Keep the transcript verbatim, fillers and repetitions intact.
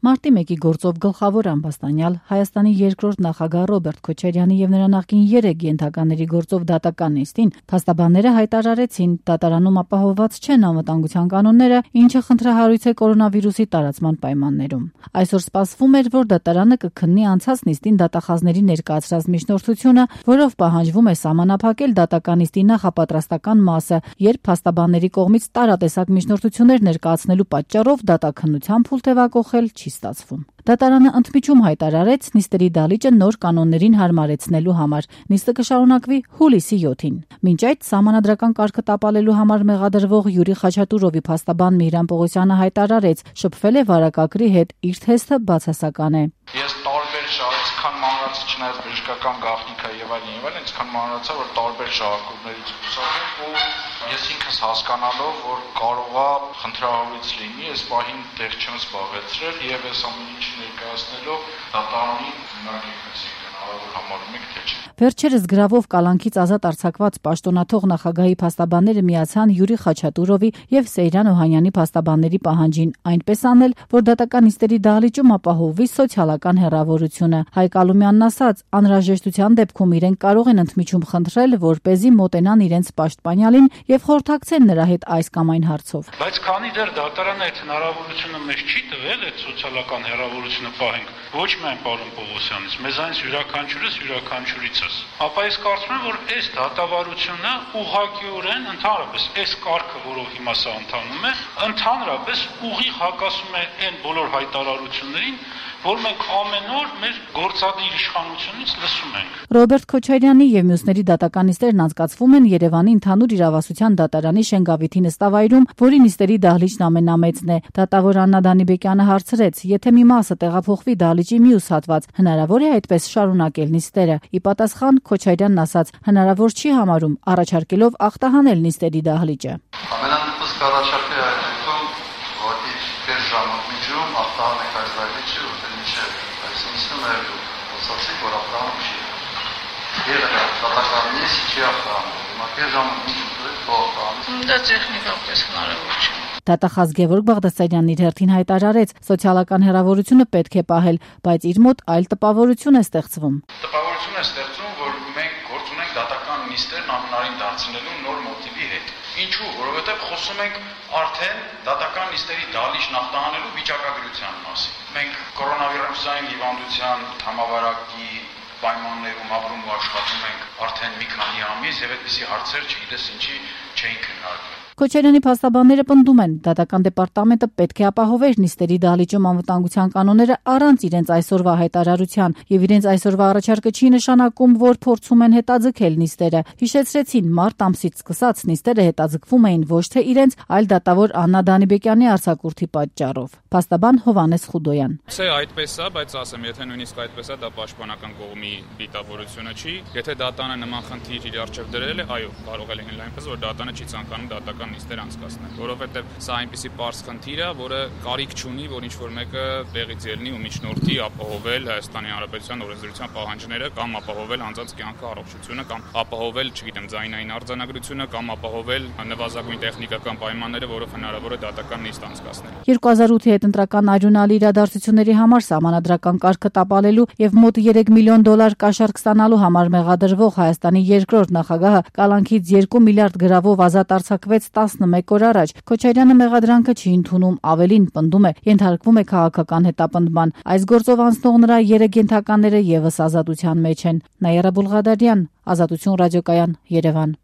Մարտի մեկի գործով գլխավոր ամբաստանյալ Հայաստանի երկրորդ նախագահ Ռոբերտ Քոչարյանի եւ նրա նախկին երեք ենթականների գործով դատական նիստին փաստաբանները հայտարարեցին, դատարանում ապահովված չեն անվտանգության կանոնները, ինչը խնդրահարույց է կորոնավիրուսի տարածման պայմաններում։ Այսօր սպասվում էր, որ դատարանը կքննի անցած նիստին դատախազների ներկայացրած միջնորդությունը, որով պահանջվում է սահմանափակել դատական նիստի նախապատրաստական մասը, երբ փաստաբանների կողմից տարատեսակ միջնորդություններ ներկայացնելու պատճառով դատաքննության փուլ թևակողել չի ստացվում։ Դատարանը ընդմիջում հայտարարեց նիստերի դահլիճը նոր կանոններին հարմարեցնելու համար։ Նիստը կշարունակվի հուլիսի յոթին։ Մինչ այդ սահմանադրական կարգը տապալելու համար մեղադրվող Յուրի Խաչատուրովի փաստաբան Միհրան Պողոսյանը հայտարարեց, շփվել է վարակագրի հետ, իր թեստը բացասական է։ Ես տարբեր շահ, այսքան մանրացի չնայած բժշկական գաղտնիքա եւ այլն եւ այլն, այսքան մանրացա, որ տարբեր շահարկումներից կուսակեմ ու ես ինքս հասկանալով, որ կարող է խնդրահարույց լինի, այս պահին տեղ չեմ զբաղեցրել եւ այս ամեն ինչ ներկայացնելով դատարանին հնարքեցի հարավոր համարում եք թե չէ։ Վերջերս գրավով կալանքից ազատ արձակված պաշտոնաթող նախագահի փաստաբանները միացան Յուրի Խաչատուրովի եւ Սեյրան Օհանյանի փաստաբանների պահանջին, այնպես անել, որ դատական նիստերի դահլիճում ապահովվի սոցիալական հեռավորությունը։ Հայկ Ալումյանն ասաց, անհրաժեշտության դեպքում իրենք կարող են ընդմիջում խնդրել, որպեսզի մոտենան իրենց պաշտպանյալին եւ խորհրդակցեն նրա հետ այս կամ այն հարցով։ Բայց քանի դեռ դատարանը այդ հնարավորությունը մեզ չի տվել, այդ սոցիալական հեռավորությունը պահենք, ոչ միայն պարոն Պողոսյանից, մեզանից յուրաքանչյուրս յուրաքանչյուրիցս, ապա ես կարծում եմ, որ այս դատավարությունը ուղղակիորեն ընդհանրապես այս կարգը, որով հիմա սա ընթանում է, ընդհանրապես ուղիղ հակասում է այն բոլոր հայտարարություններին, որ մենք ամեն օր մեր գործադիր իշխանությունից լսում ենք։ Ռոբերտ Քոչարյանի եւ մյուսների դատական նիստերն անցկացվում են Երևանի ընդհանուր իրավասության դատարանի Շենգավիթի նստավայրում, որի նիստերի դահլիճն ամենամեծն է։ Դատավոր Աննա Դանիբեկյանը հարցրեց, եթե մի մասը տեղափոխվի դահլիճի մյուս հատված, հնարավոր է այդպես շարունակել նիստերը։ Ի պատասխան Քոչարյանն ասաց, հնարավոր չի համարում, առաջարկելով ախտահանել նիստերի դահլիճը։ Ամենանշանակ կառաջարկի այդքան ոդի կես ժամանակ միջում ախտահանեք այս դահլիճը, որտեղ միջև այս նիստը մեր ուսացի որ ախտահանում չի։ Եվ դատական նիստ չի ախտահանում։ Հիմա կես ժամանակ միջում ախտահանում։ Դա տեխնիկապես հնարավոր չէ։ Դատախազ Գևորգ Բաղդասարյանն իր հերթին հայտարարեց, սոցիալական հեռավորությունը պետք է պահել, բայց իր մոտ այլ տպավորություն է ստեղծվում։ Տպավորություն է ստեղծվում, որ մենք գործ ունենք դատական նիստերն անհնարին դարձնելու նոր մոտիվի հետ։ Ինչու՞, որովհետև խոսում ենք արդեն դատական նիստերի դահլիճ ախտահանելու վիճակագրության մասին։ Մենք կորոնավիրուսային հիվանդության համավարակի պայմաններում ապրում ու աշխատում ենք արդեն մի քանի ամիս եւ այդպիսի հարցեր չգիտես ինչի չէին քննարկվել։ Քոչարյանի փաստաբանները պնդում են, դատական դեպարտամենտը պետք է ապահովեր նիստերի դահլիճում անվտանգության կանոնները առանց իրենց այսօրվա հայտարարության, եւ իրենց այսօրվա առաջարկը չի նշանակում, որ փորձում են հետաձգել նիստերը։ Հիշեցրեցին, մարտ ամսից սկսած նիստերը հետաձգվում էին ոչ թե իրենց, այլ դատավոր Աննա Դանիբեկյանի արձակուրդի պատճառով։ Փաստաբան Հովհաննես Խուդոյան։ Չէ, այդպես է, բայց ասեմ, եթե նույնիսկ այդպես է, դա պաշտպանական կողմի դիտավորությունը չի։ Եթե դատանը նման խնդիր իր առջև դրել է, այո, կարող է լինել այնպես, որ դատանը չի ցանկանում դատական նիստեր անցկացնել, որովհետև սա այնպիսի պարզ խնդիր է, որը կարիք չունի, որ ինչ-որ մեկը տեղից ելնի ու միջնորդի ապահովել Հայաստանի Հանրապետության օրենսդրության պահանջները կամ ապահովել անձանց կյանքը, առողջությունը կամ ապահովել, չգիտեմ, ձայնային արձանագրությունը կամ ապահովել նվազագույն տեխնիկական պայմանները, որով հնարավոր է դատական նիստ անցկացնել։ երկու հազար ութի հետընտրական արյունալի իրադարձությունների համար սահմանադրական կարգը տապալելու եւ մոտ երեք միլիոն դոլար կաշառք ստանալու համար մեղադրվող Հայաստանի երկրորդ նախագահը կալանքից երկու միլիարդ գրավով ազատ արձակվեց տասնմեկ օր առաջ։ Քոչարյանը մեղադրանքը չի ընդունում, ավելին պնդում է, ենթարկվում է քաղաքական հետապնդման։ Այս գործով անցնող նրա երեք ենթականները եւս ազատության մեջ են։ Նաիրա Բուլղադարյան, Ազատություն ռադիոկայան, Երևան։